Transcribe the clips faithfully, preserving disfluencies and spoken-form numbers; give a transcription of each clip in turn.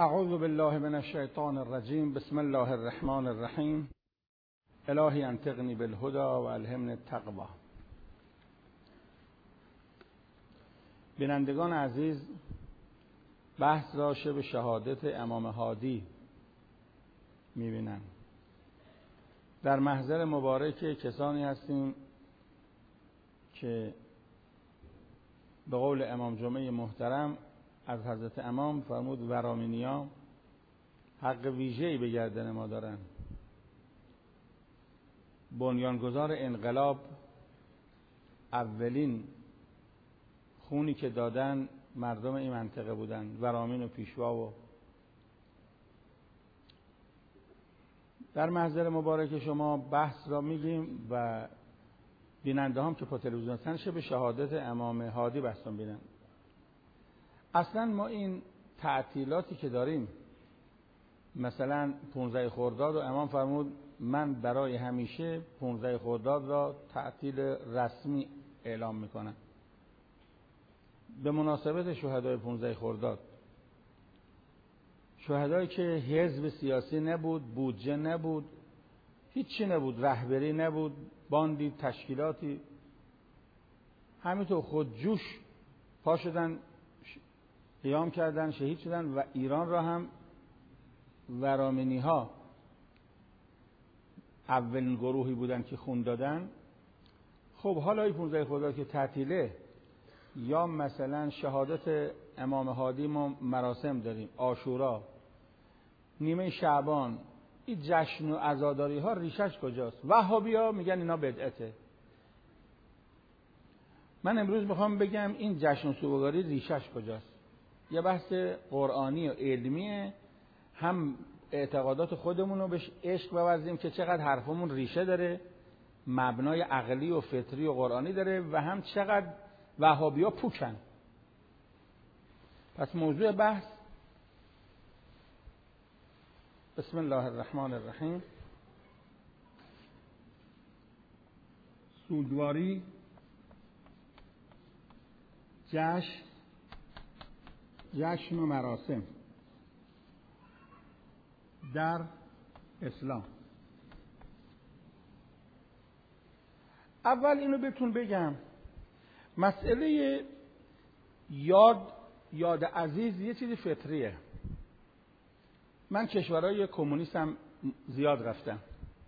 اعوذ بالله من الشیطان الرجیم. بسم الله الرحمن الرحیم. الهی انطقنی بالهدی و الهمنی التقوی. بینندگان عزیز، بحث را شب شهادت امام هادی می‌بینند. در محضر مبارک کسانی هستیم که به قول امام جمعه محترم از حضرت امام فرمود ورامینیا حق ویژه‌ای به گردن ما دارند. بنیانگذار انقلاب اولین خونی که دادن مردم این منطقه بودند، ورامین و پیشوا. و در محضر مبارک شما بحث را میگیم و بیننده هم که په تلویزیون هستن شب شهادت امام هادی بحثم بینن. اصلا ما این تعطیلاتی که داریم، مثلا پانزده خرداد و امام فرمود من برای همیشه پانزده خرداد را تعطیل رسمی اعلام میکنم به مناسبت شهدای پانزده خرداد. شهدایی که حزب سیاسی نبود، بودجه نبود، هیچی نبود، رهبری نبود، باندی، تشکیلاتی، همینطور خودجوش پا شدن، قیام کردن، شهید شدن و ایران را هم ورامینی ها اولین گروهی بودن که خون دادن. خب حالا این پانزده خرداد که تعطیله، یا مثلا شهادت امام هادی ما مراسم داریم، عاشورا، نیمه شعبان، این جشن و عزاداری ها ریشش کجاست؟ وهابیا میگن اینا بدعته. من امروز میخوام بگم این جشن و سوگواری ریشش کجاست. یه بحث قرآنی و علمیه، هم اعتقادات خودمون رو بهش عشق بورزیم که چقدر حرفمون ریشه داره، مبنای عقلی و فطری و قرآنی داره، و هم چقدر وهابیا پوکن. پس موضوع بحث بسم الله الرحمن الرحیم. سوگواری، جشن جشن و مراسم در اسلام. اول اینو بهتون بگم، مسئله یاد یاد عزیز یه چیزی فطریه. من کشورهای کمونیست هم زیاد رفتم.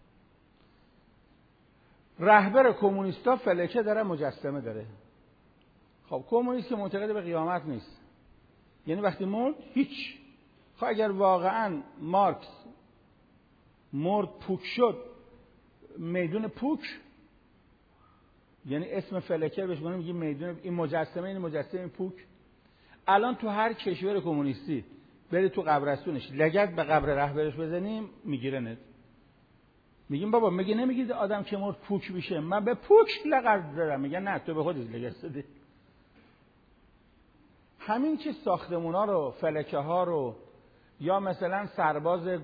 رهبر کمونیستا فلکه داره، مجسمه داره. خب کمونیست که معتقد به قیامت نیست، یعنی وقتی مرد هیچ. خب اگر واقعا مارکس مرد پوک شد، میدون پوک، یعنی اسم فلکه بهش میگیم میدون، این مجسمه، این مجسمه پوک. الان تو هر کشور کمونیستی بری تو قبرستونش لگد به قبر رهبرش بزنیم میگیره نت. میگیم بابا میگه نمیگید آدم که مرد پوک میشه، من به پوک لگد زدم. میگن نه تو به خودت لگد زدی. همین که ساختمونا رو، فلکه ها رو، یا مثلا سرباز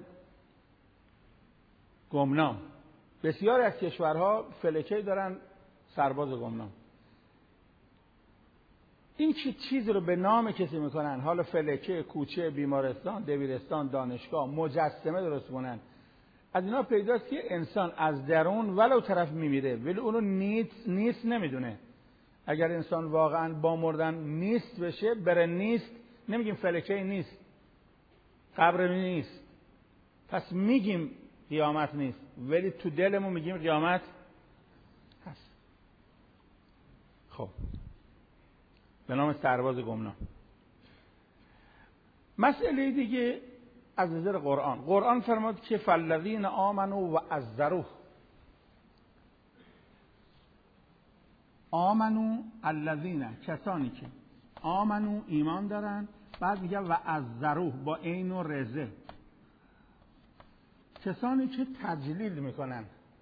گمنام، بسیار از کشورها فلکه دارن سرباز گمنام. این چی چیز رو به نام کسی میکنن، حالا فلکه، کوچه، بیمارستان، دبیرستان، دانشگاه، مجسمه درست کنن. از اینا پیداست که انسان از درون ولو طرف میمیره ولی اونو نیست نیست نمیدونه. اگر انسان واقعا با مردن نیست بشه، بره نیست، نمیگیم فلکه نیست، قبر نیست، پس میگیم قیامت نیست، ولی تو دلمون میگیم قیامت هست. خب به نام سرباز گمنام. مسئله دیگه از نظر قرآن. قرآن فرمود که فالذین آمنوا و عزروه. آمنو الذین، کسانی که آمنو ایمان دارن، بعد میگه و عزروه با عین و رزه، کسانی که تجلیل میکنن.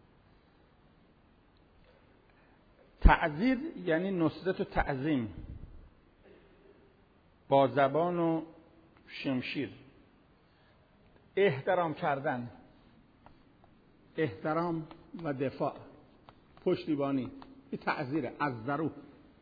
تعزیر یعنی نصرت و تعظیم، با زبان و شمشیر. احترام کردن، احترام و دفاع، پشتیبانی، این تعزیره. از ضروح.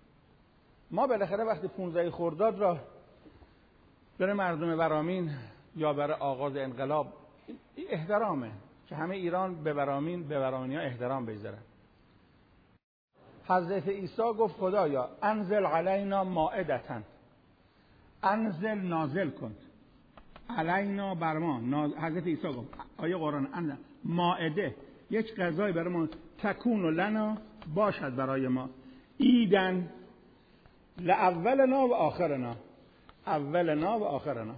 ما بالاخره وقتی پانزده خرداد را برای مردم ورامین یا برای آغاز انقلاب، این احترامه که همه ایران به برامین به برامینی ها احترام بگذارن. حضرت عیسی گفت خدایا انزل علینا مائدةً، انزل نازل کن، علینا بر ما. حضرت عیسی گفت آیه قرآن انزل مائده، یک غذای برای ما، تکون لنا باشد برای ما، ایدن لاولنا و آخرنا، اولنا و آخرنا.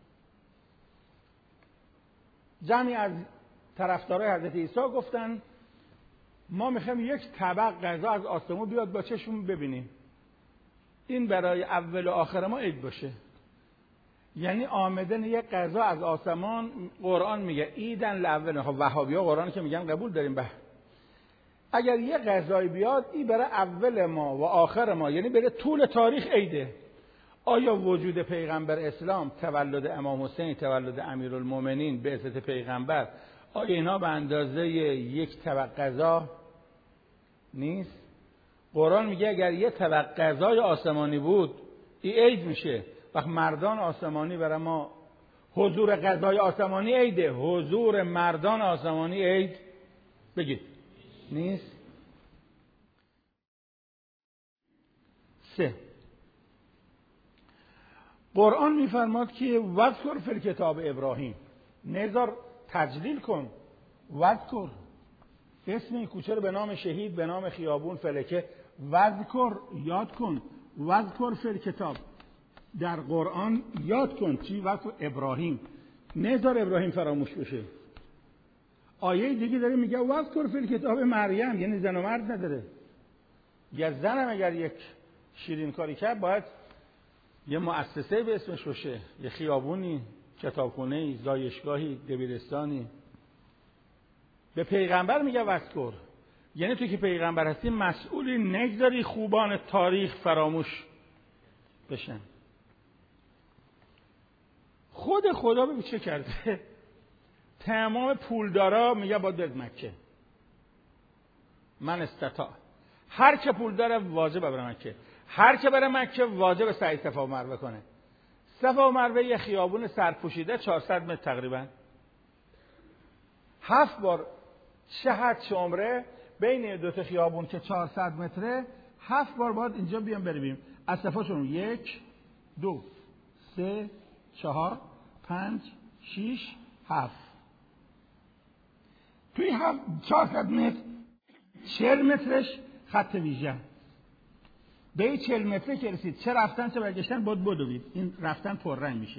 جمعی از طرفدارای حضرت عیسی گفتن ما میخوایم یک طبق غذا از آسمون بیاد با چشمون ببینیم، این برای اول و آخر ما عید باشه. یعنی آمدن یک غذا از آسمان. قرآن میگه ایدن لاولنا. خب وهابی‌ها قرآن که میگن قبول داریم، به اگر یک غذای بیاد این برای اول ما و آخر ما، یعنی برای طول تاریخ عیده. آیا وجود پیغمبر اسلام، تولد امام حسین، تولد امیرالمومنین، بعثت پیغمبر، آیا اینا به اندازه یک طبق غذا نیست؟ قرآن میگه اگر یک طبق غذای آسمانی بود این عید میشه. وقت مردان آسمانی برای ما حضور غذای آسمانی عیده، حضور مردان آسمانی عید بگید نیست. سه، قرآن میفرماد که واذکر فی الکتاب ابراهیم، نذار تجلیل کن، واذکر اسم این کوچه رو به نام شهید، به نام خیابون فلکه، واذکر یاد کن، واذکر فی الکتاب در قرآن یاد کن چی؟ واذکر ابراهیم، نذار ابراهیم فراموش بشه. آیه دیگه داره میگه واذکر فی الکتاب مریم، یعنی زن و مرد نداره. یا زن هم اگر یک شیرین کاری کرد باید یه مؤسسه به اسمش باشه، یه خیابونی، کتابخونه‌ای، زایشگاهی، دبیرستانی. به پیغمبر میگه واذکر، یعنی تو که پیغمبر هستی مسئولی، نگذاری خوبان تاریخ فراموش بشن. خود خدا ببین چه کرده، تمام پولدارا میگه باید برید مکه، من استطاع، هر که پول داره واجب بره مکه، هر که بره مکه واجب سعی صفا و مروه کنه. صفا و مروه یه خیابون سرپوشیده چهارصد متر تقریبا، هفت بار چه حج چه عمره بین دو تا خیابون که چهارصد متره، هفت بار باید اینجا بیام بریم. از صفاشون یک، دو، سه، چهار، پنج، شیش، هفت. توی هفت چهارصد متر چهل مترش خط ویژه. به این چهل متره که رسید چه رفتن چه برگشتن باید بدوید، این رفتن پررنگ میشه.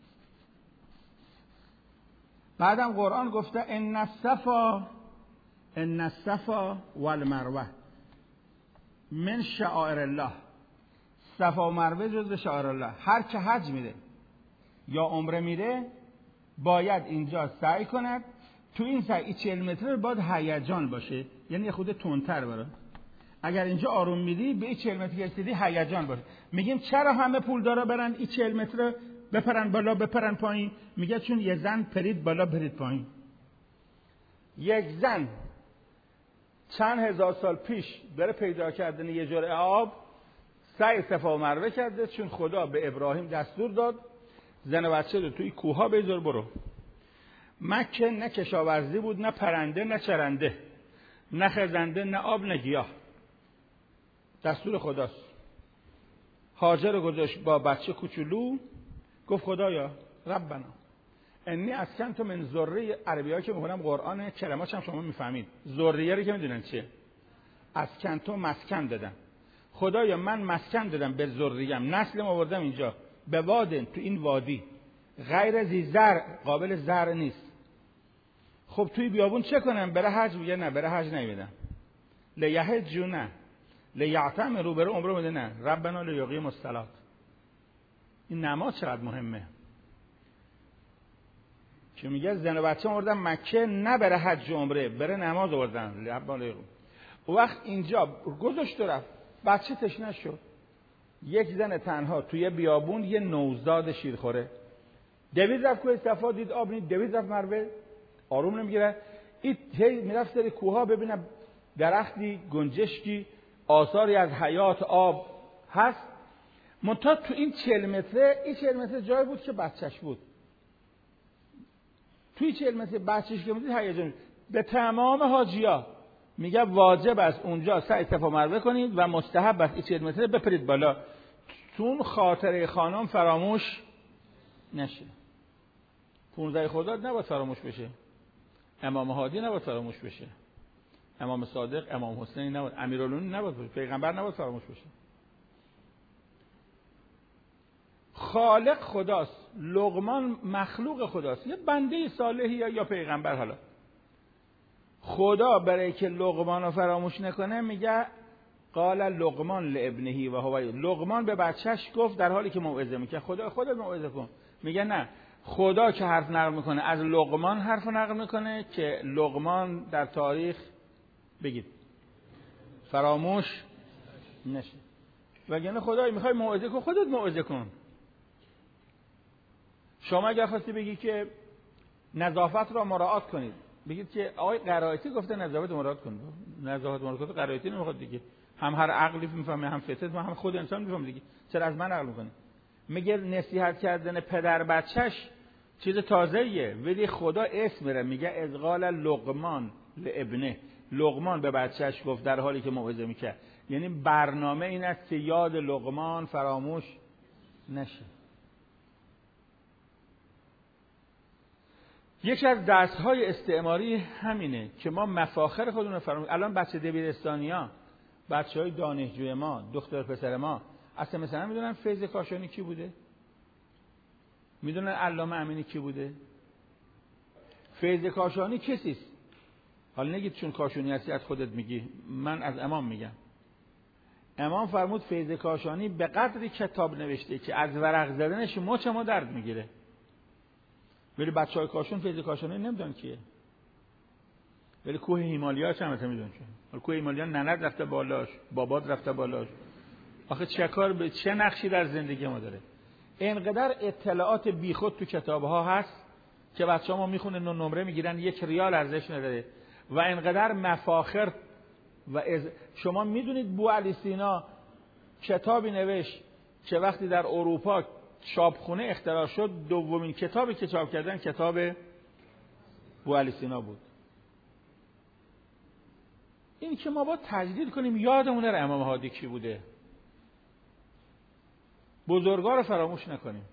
بعدم قرآن گفته ان الصفا ان الصفا والمروه من شعائر الله، صفا و مروه جزو شعائر الله. هر که حج میره یا عمره میره باید اینجا سعی کند. تو این سعی چهل متر باید هیجان باشه، یعنی خود تندتر بره. اگر اینجا آروم میری به این چهل متر رسیدی هیجان باشه. میگیم چرا همه پول دارا برن این چهل متر بپرن بالا بپرن پایین؟ میگه چون یه زن پرید بالا پرید پایین. یک زن چند هزار سال پیش برای پیدا کردن یه جرعه آب سعی صفا و مروه کرده، چون خدا به ابراهیم دستور داد زن و بچه رو توی کوها بذار برو. مکه نه کشاورزی بود، نه پرنده نه چرنده، نه خزنده نه آب نه گیاه، دستور خداست. هاجر رو گذاشت با بچه کوچولو، گفت خدایا ربنا انی اسکنت من ذریه. عربی‌ها که میخونم قرآن کلماتش هم شما میفهمید، ذریه رو که میدونن چیه، اسکنت مسکن دادم. خدایا من مسکن دادم به ذریم، نسلم آوردم اینجا، به وادن تو این وادی غیر ذی زرع، قابل زرع نیست. خب توی بیابون چه کنم؟ بره حج؟ میگه نه بره حج نمیدم. لیحجوا نه، لیعتمروا بره عمره میده نه، ربنا لیقیموا الصلاة. این نماز چقدر مهمه که میگه زن و بچه آوردن مکه نه بره حج و عمره، بره نماز آوردن. ربنا لیقیموا. وقت اینجا گذاشت رفت، بچه تشنه شد. یک زن تنها توی بیابون یه نوزاد شیرخوره، دوید رفت کوه صفا دید آب نیست، دوید رفت مروه آروم نمیگیره. این هی میرفت سر کوها ببینه درختی گنجشکی آثاری از حیات آب هست. منتها تو این چهل متره، این چهل متر جای بود که بچهش بود. توی چهل متر بچه‌ش که میدید هیجان به تمام حاجی‌ها میگه واجب است اونجا سعی صفا مروه کنید و مستحب است این چهل متر بپرید بالا، چون خاطره خانم فراموش نشه. پونزده خرداد نباید فراموش بشه، امام هادی نباید فراموش بشه، امام صادق، امام حسینی نباید، امیرالمومنین نباید، پیغمبر نباید فراموش بشه. خالق خداست، لقمان مخلوق خداست، یه بنده صالحی یا یا پیغمبر. حالا خدا برای که لقمان رو فراموش نکنه میگه قال لقمان لابنه و هو، لقمان به بچهش گفت در حالی که موعظه میکنه خدا خودت موعظه کن. میگه نه، خدا که حرف نقل میکنه از لقمان حرف نقل میکنه که لقمان در تاریخ بگید فراموش نشه. وگرنه خدای میخوای موعظه کن خودت موعظه کن. شما اگر خواستی بگی که نظافت را مراعات کنید، بگید که آقای قرائتی گفته نظافت مراعات کن. نظافت مراعات کن قرائتی نمیخواد دیگه، هم هر عقلی میفهمه، هم فطرت، هم خود انسان میفهمه دیگه، چرا از من نقل میکنه؟ میگه نصیحت کردن پدر بچهش چیز تازه‌ایه، ولی خدا اسم میره میگه از قال لقمان لابنه، لقمان به بچهش گفت در حالی که موعظه میکرد. یعنی برنامه این است که یاد لقمان فراموش نشه. یکی از دست‌های استعماری همینه که ما مفاخر خودمون رو فراموش. الان بچه دبیرستانی‌ها، بچه‌های دانشجوی ما، دختر پسر ما اصلا مثلا میدونن فیض کاشانی کی بوده؟ میدونن علامه امینی کی بوده؟ فیض کاشانی کسیست؟ حالا نگید چون کاشانی هستی از خودت میگی، من از امام میگم. امام فرمود فیض کاشانی به قدری کتاب نوشته که از ورق زدنش مچ ما درد میگیره. ولی بچهای کاشون فیض کاشانی نمیدونن کیه. ولی کوه هیمالیا چه مثلا میدونن چه. حالا کوه هیمالیا ننت رفته بالاش، بابات رفته بالاش. آخه چه کار به چه نقشی در زندگی ما داره؟ اینقدر اطلاعات بیخود تو کتاب‌ها هست که بچه‌ها ما میخونن و نمره میگیرن، یک ریال ارزش نداره. و اینقدر مفاخر و از... شما میدونید بو علی سینا کتابی نوشت که وقتی در اروپا چاپخونه اختراع شد دومین کتابی که چاپ کردن کتاب بو علی سینا بود. این که ما باید تجدید کنیم یادمون نره امام هادی کی بوده، بزرگا رو فراموش نکنیم.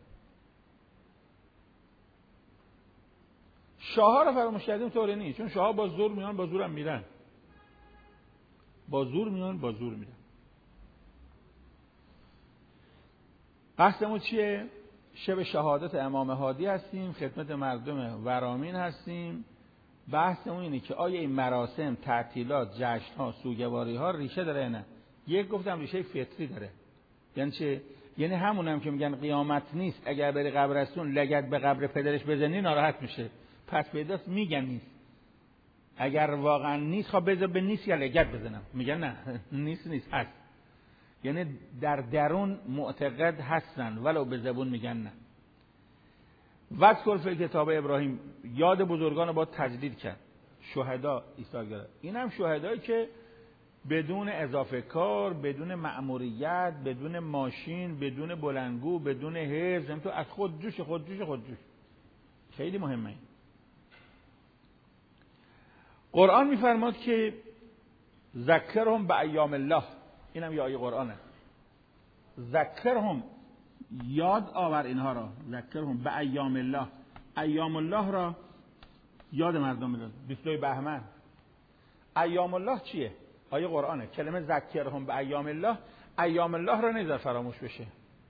شاه‌ها رو فراموش کردیم طوری نیست، چون شاه‌ها با زور میان با زورم میرن، با زور میان با زور میرن. قصدمون چیه؟ شب شهادت امام هادی هستیم، خدمت مردم ورامین هستیم. بحثمون اینه که آیا این مراسم، تعطیلات، جشن‌ها، سوگواری‌ها ریشه داره نه؟ یک گفتم ریشه فطری داره. یعنی چه؟ یعنی همونم که میگن قیامت نیست، اگر بری قبرستون لگد به قبر پدرش بزنی ناراحت میشه، پس پیداست میگن نیست. اگر واقعا نیست خب بذار به نیست یا لگد بزنم، میگن نه نیست نیست هست. یعنی در درون معتقد هستن ولو به زبون میگن نه. وذکر فی کتاب ابراهیم، یاد بزرگان رو باید تجدید کرد. شهدا ایثارگرا، این هم شهدایی که بدون اضافه کار، بدون مأموریت، بدون ماشین، بدون بلندگو، بدون حفظ، تو از خود جوش خود جوش خود جوش. خیلی مهمه این. قرآن میفرماد که ذکرهم به ایام الله، اینم یه آیه قرآنه. ذکرهم، یاد آور اینها را، ذکرهم به ایام الله، ایام الله را یاد مردم میداد. بیست و دو بهمن ایام الله چیه؟ آیه قرآنه. کلمه ذکرهم به ایام الله، ایام الله را نذار فراموش بشه.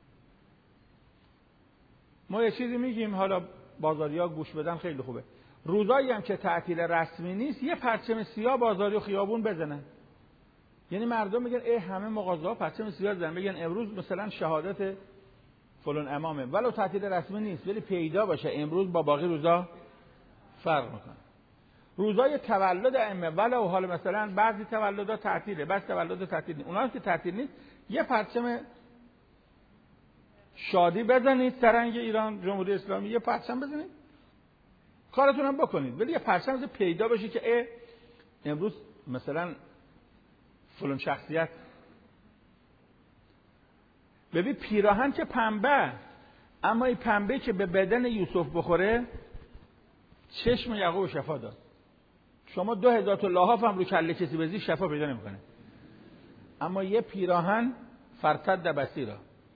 ما یه چیزی میگیم حالا بازاریا گوش بدن خیلی خوبه. روزایی هم که تعطیل رسمی نیست یه پرچم سیاه بازاری و خیابون بزنن. یعنی مردم میگن ای همه مغازه‌ها پرچم سیاه زدن، بگن امروز مثلا شهادت فلان امامه، ولو تعطیل رسمی نیست ولی پیدا باشه امروز با باقی روزا فرق میکنه. روزای تولد ائمه ولو حال مثلا بعضی تولدها تعطیله، بعضی تولد تعطیل نیست، اونها که تعطیل نیست یه پرچم شادی بزنید، سرنگ ایران جمهوری اسلامی یه پرچم بزنید، کارتون هم بکنید، ولی یه پرچم پیدا بشه که ای امروز مثلا فلان شخصیت. ببین پیراهن که پنبه، اما این پنبه که به بدن یوسف بخوره چشم یعقوب شفا داد. شما دو هزار تا لحاف هم رو کله کسی بزنی شفا پیدا نمیکنه. اما یه پیراهن فرتد بصیرا،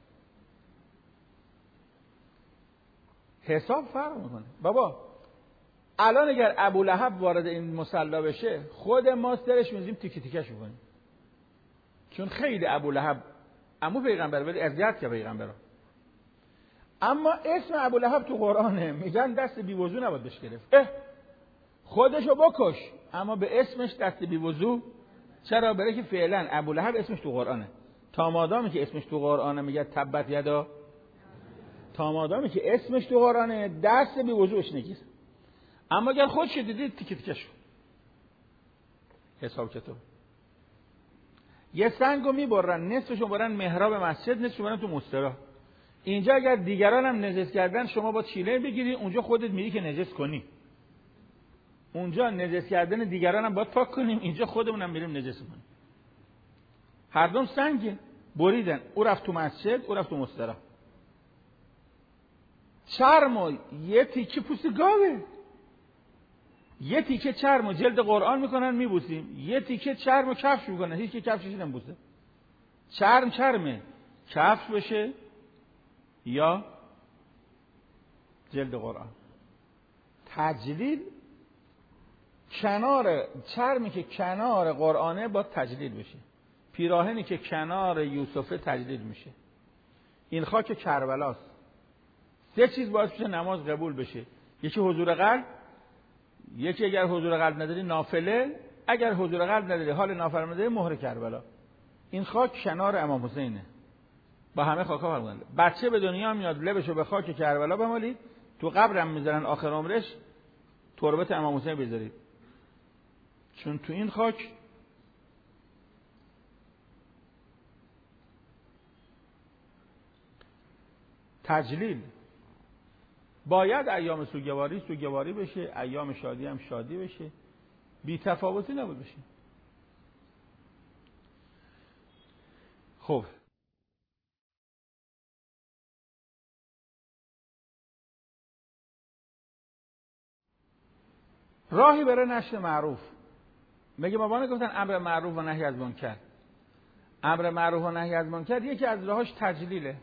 حساب فرق میکنه. بابا الان اگر ابولهب وارد این مصلا بشه، خود ما سرش میزیم تیکه تیکش میکنیم، چون خیلی ابولهب عمو پیغمبر ولی اذیت که پیغمبر. اما اسم ابولهب تو قرآنه، میگن دست بی وضو نباید بهش گرفت. اه خودشو بکش، اما به اسمش دست بی وضو چرا؟ برای که فعلا ابولهب اسمش تو قرآنه. تا مادامی که اسمش تو قرآنه میگه تبت یدا، تا مادامی که اسمش تو قرآنه دست بی وضوش نگیر. اما اگر خودش دیدید تیکه تیکه شو. حساب چطور؟ یه سنگو میبرن، نصفشو برن محراب مسجد، نصفشو برن تو مسترا. اینجا اگر دیگران هم نجس کردن شما با چیله بگیری، اونجا خودت میری که نجس کنی. اونجا نجس کردن دیگران هم باید پاک کنیم، اینجا خودمون هم میریم نجس کنیم. هر دوم سنگه، بریدن، او رفت تو مسجد، او رفت تو مسترا. چرمو یه تیکه پوست گاوه، یه تیکه چرمو جلد قرآن میکنن میبوسیم، یه تیکه چرمو کفش میکنن، هیچ که کفشش نمیبوسه. چرم چرمه، کفش بشه یا جلد قرآن. تجلیل کنار چرمی که کنار قرآنه با تجلیل بشه، پیراهنی که کنار یوسفه تجلیل میشه. این خاک کربلاست. سه چیز باعث میشه نماز قبول بشه، یکی حضور قلب، یکی اگر حضور قلب نداری نافله، اگر حضور قلب نداری حال نافله نداری مهر کربلا. این خاک کنار امام حسینه، با همه خاکا فرق داره. بچه به دنیا میاد لبشو به خاک کربلا بمالید، تو قبرم میذارن آخر عمرش تربت امام حسین بذارید، چون تو این خاک تجلیل. باید ایام سوگواری سوگواری بشه، ایام شادی هم شادی بشه، بی تفاوتی نبود بشه. خب راهی برای نشر معروف. میگه بابا گفتن امر معروف و نهی از منکر. امر معروف و نهی از منکر یکی از راهاش تجلیله.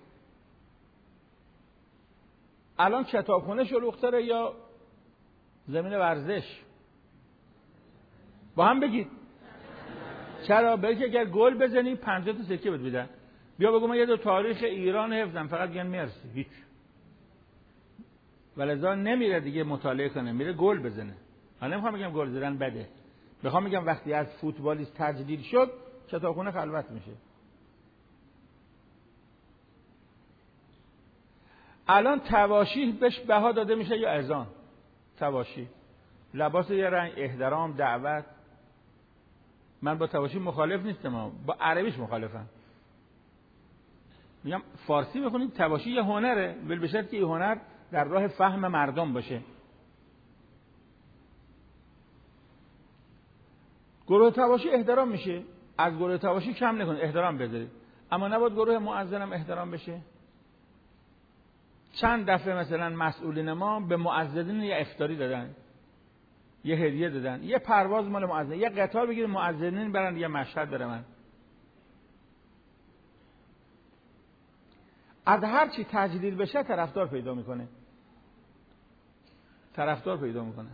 الان کتابخونه شلوغ‌تره یا زمین ورزش؟ با هم بگید. چرا؟ بلکه اگر گل بزنی پنجاه تا سکه بهت میدن. بیا بگو من یه دو تاریخ ایران حفظم، فقط میگن مرسی، هیچ. ولذا نمیره دیگه مطالعه کنه، میره گل بزنه. من نمیخوام بگم گل زدن بده، میخوام بگم وقتی از فوتبالیست تجلیل شد کتابخونه خلوت میشه. الان تواشیح بهش بها داده میشه یا اذان؟ تواشیح لباس یه رنگ، احترام، دعوت. من با تواشیح مخالف نیستم، با عربیش مخالفم. میگم فارسی بخونید، تواشیح یه هنره، ولی به شرطی که این هنر در راه فهم مردم باشه. گروه تواشیح احترام میشه، از گروه تواشیح کم نکنید، احترام بذارید، اما نباید گروه مؤذن هم احترام بشه. چند دفعه مثلا مسئولین ما به مؤذنین یه افطاری دادن، یه هدیه دادن، یه پرواز مال مؤذن، یه قطار بگیرید مؤذنین برن یه مشهد داره. من از هر چی تجلیل بشه طرفدار پیدا میکنه، طرفدار پیدا میکنه.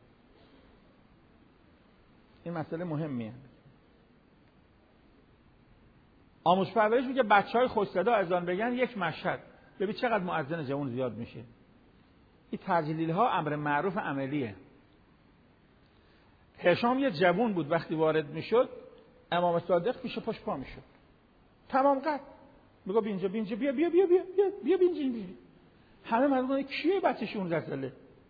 این مسئله مهمیه. آموزش پرورش میگه بچهای خوش صدا اذان بگن یک مشهد، ببین چقدر مؤذن جوان زیاد میشه. این تجلیل ها امر معروف عملیه. هشام یه جوان بود، وقتی وارد میشد امام صادق پیش پاش پا میشد، تمام قد میگه بینجا بینجا بیا بیا بیا بیا بیا بیا بینجا بیا. همه مردم کیه بچه شانزده ساله؟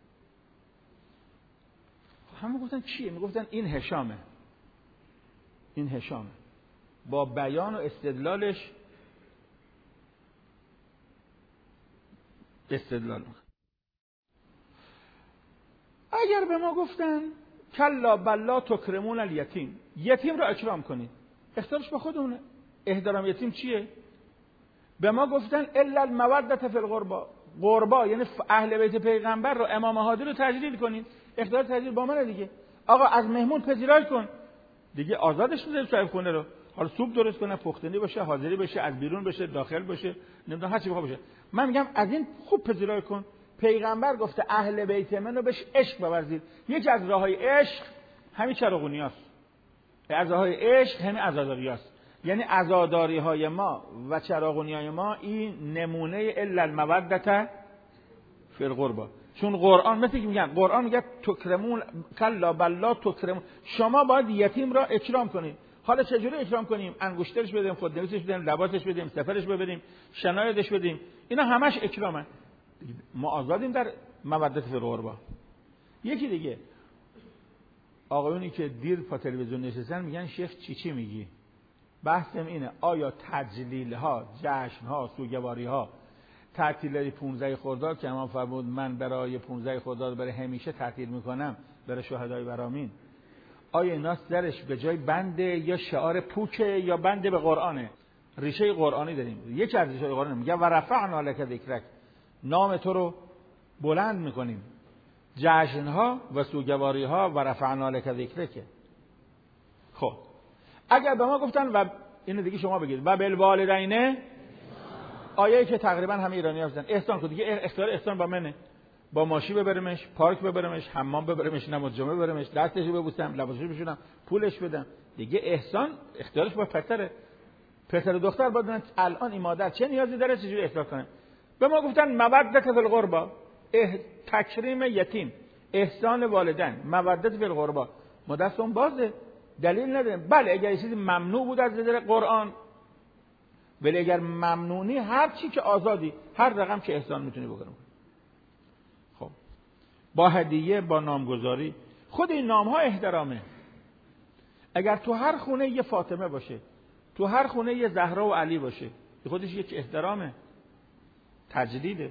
همه گفتن کیه؟ میگفتن این هشامه، این هشامه. با بیان و استدلالش استدلال میکنه. اگر به ما گفتن کلا بلا تکرمون الیتیم، یتیم را اکرام کنید، اختیارش با خودمونه. احترام یتیم چیه؟ به ما گفتن الا المودة فی القربا، قربا یعنی اهل بیت پیغمبر رو، امام هادی رو تجلیل کنید. اختیار تجدید با منه دیگه. آقا از مهمون پذیرایی کن دیگه، آزادش میذاریم صاحب خونه رو، حالا سوپ درست کنه، پختنی باشه، حاضری بشه، از بیرون بشه، داخل بشه، نمیدونم هر چی بخواد بشه. من میگم از این خوب پذیرایی کن. پیغمبر گفته اهل بیت منو بهش عشق بورزید. یکی از راههای عشق همین چراغونیاست. از راههای عشق همین عزاداریاست. یعنی عزاداری‌های ما و چراغونی‌های ما این نمونه الا المودة فی القربى. چون قرآن مثل که میگن، قرآن میگه تکرمون کلا بلا تکرمون، شما باید یتیم را اکرام کنید. حالا چجوری اکرام کنیم؟ انگشترش بدیم، خودنویسش بدیم، لباسش بدیم، سفرش ببریم، شنایدش بدیم، اینا همش اکرامه. ما آزادیم در مودت فی القربى. یکی دیگه آقایونی که دیر پا تلویزیون نشستن میگن شیخ چی چی میگی؟ بحثم اینه آیا تجلیل ها، جشن ها، سوگواری ها، تعطیل پانزده خرداد که امام فرمود من برای پانزده خرداد برای همیشه تعطیل میکنم برای شهدای برامین، آیا اینا سرش به جای بنده یا شعار پوکه یا بنده به قرآنه؟ ریشه قرآنی داریم. یکی از ریشه قرآن میگه و رفعنا لک ذکرک، نام تو رو بلند میکنیم. جشن ها و سوگواری ها و رفعنا لک ذکرک. خب اگر به ما گفتن و اینو دیگه شما بگید و بالوالدین، آیه‌ای که تقریبا همه ایرانی‌ها هستن احسان کن دیگه، اختیار احسان با منه، با ماشی ببرمش، پارک ببرمش، حمام ببرمش، نماز جمعه ببرمش، دستش ببوسم، لباسش بپوشونم، پولش بدم. دیگه احسان اختیارش با پسره. پسر و دختر بدونن الان این مادر چه نیازی داره، چجوری احسان کنه. به ما گفتن مودت فی القربى، تکریم یتیم، احسان والدین، مودت فی القربى. ما دستمون بازه، دلیل نداریم. بله اگر یه چیزی ممنوع بود از نظر قرآن، ولی اگر ممنونی هر چی که آزادی، هر رقم که احسان میتونی بکنی. خب با هدیه، با نامگذاری، خود این نام ها احترامه. اگر تو هر خونه یه فاطمه باشه، تو هر خونه یه زهرا و علی باشه، خودش یک احترامه، تجدیده.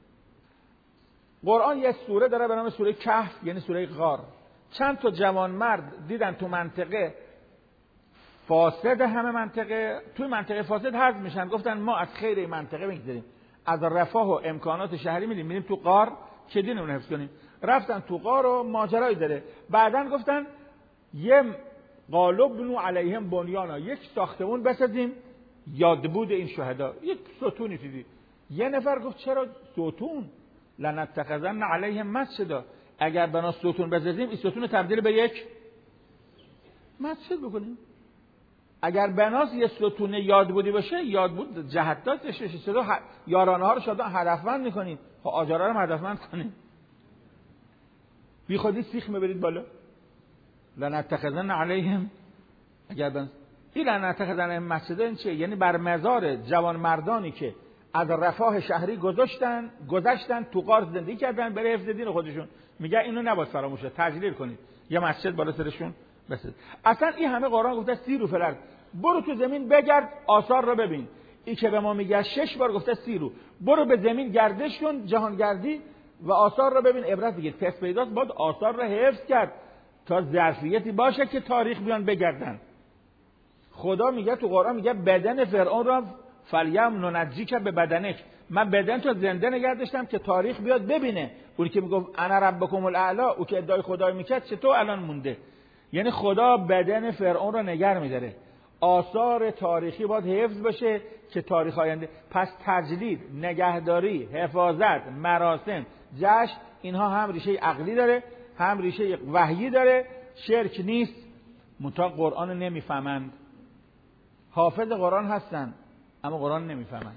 قرآن یه سوره داره به نام سوره کهف، یعنی سوره غار. چند تا جوان مرد دیدن تو منطقه فاسد، همه منطقه توی منطقه فاسد حذف میشن، گفتن ما از خیر این منطقه میگذریم، از رفاه و امکانات شهری میریم میریم تو غار که دینمون حفظ کنیم. رفتن تو غار و ماجرایی داره. بعدن گفتن یه قالب بنو علیهم بنیانا، یک ساختمون بسازیم یادبود این شهدا، یک ستونی چیزی. یه نفر گفت چرا ستون؟ لنتخذن علیهم مسجدا، اگر بنا ستون بسازیم این ستون تبدیل به یک مسجد بکنیم. اگر بناس یه ستون یادبودی باشه، یادبود جهتات بشه، صدا یارانه ها رو شاید هدفمند میکنید، خب آجارا رو هدفمند کنید. بی خودی سیخ میبرید بالا. لنتخذن علیهم، اگر بناس این لنتخذن علیهم مسجدا این چیه؟ یعنی بر مزار جوان مردانی که از رفاه شهری گذاشتن گذشتن تو غار زندگی کردن برای حفظ دین خودشون، میگه اینو نباید فراموش کنید، تجلیل کنید، یه مسجد بالا سرشون بسید. اصلا این همه قرآن گفته سیرو فی الارض، برو تو زمین بگرد آثار رو ببین. این که به ما میگه شش بار گفته سیرو، برو به زمین گردش کن، جهانگردی و آثار رو ببین، عبرت دیگه. پس پیداست باید آثار رو حفظ کرد تا ظرفیتی باشه که تاریخ بیان بگردن. خدا میگه تو قرآن میگه بدن فرعون را فلیم ننجیک به بدنک، من بدن تو زنده نگه داشتم که تاریخ بیاد ببینه. اونی که میگفت انا ربکم الاعلی، او که ادعای خدای میکرد، چطور الان مونده؟ یعنی خدا بدن فرعون رو نگه میداره. آثار تاریخی باید حفظ بشه که تاریخ آینده. پس تجدید، نگهداری، حفاظت، مراسم، جشن، اینها هم ریشه عقلی داره، هم ریشه وحیی داره. شرک نیست، منتها قرآن رو نمیفهمند. حافظ قرآن هستن اما قرآن نمیفهمند.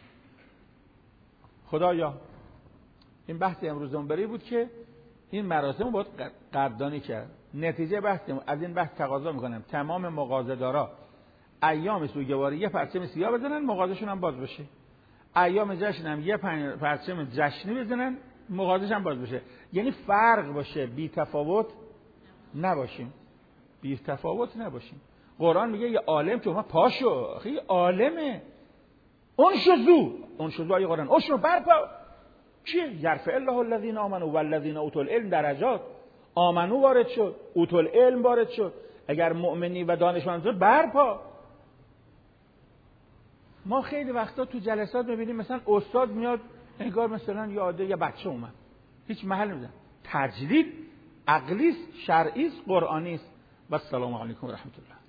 خدایا این بحث امروزمون بری بود که این مراسم رو باید قدردانی کرد. نتیجه بحثم از این بحث تقاضا میکنم تمام مغازه‌دارا ایام سوگواری یه پرچم سیاه بزنن، مغازه‌شون هم باز بشه. ایام جشن هم یه پرچم جشنی بزنن، مغازه‌ش هم باز بشه. یعنی فرق باشه، بی تفاوت نباشیم، بی تفاوت نباشیم. قرآن میگه یه عالم که ما پاشو، خیلی عالمه، اون شزو اون شزو آیه قرآن اشنو برپا چیه؟ یرفع الله الذین آمنوا والذین اوتوا العلم درجات. آمنو وارد شد، اوتوا العلم وارد شد. اگر مؤمنی و دانشمند برپا. ما خیلی وقتا تو جلسات میبینیم مثلا استاد میاد انگار مثلا یاده یه بچه اومد، هیچ محل نمیزن. تجدید عقلی است، شرعی است، قرآنی است. و السلام علیکم و رحمت الله.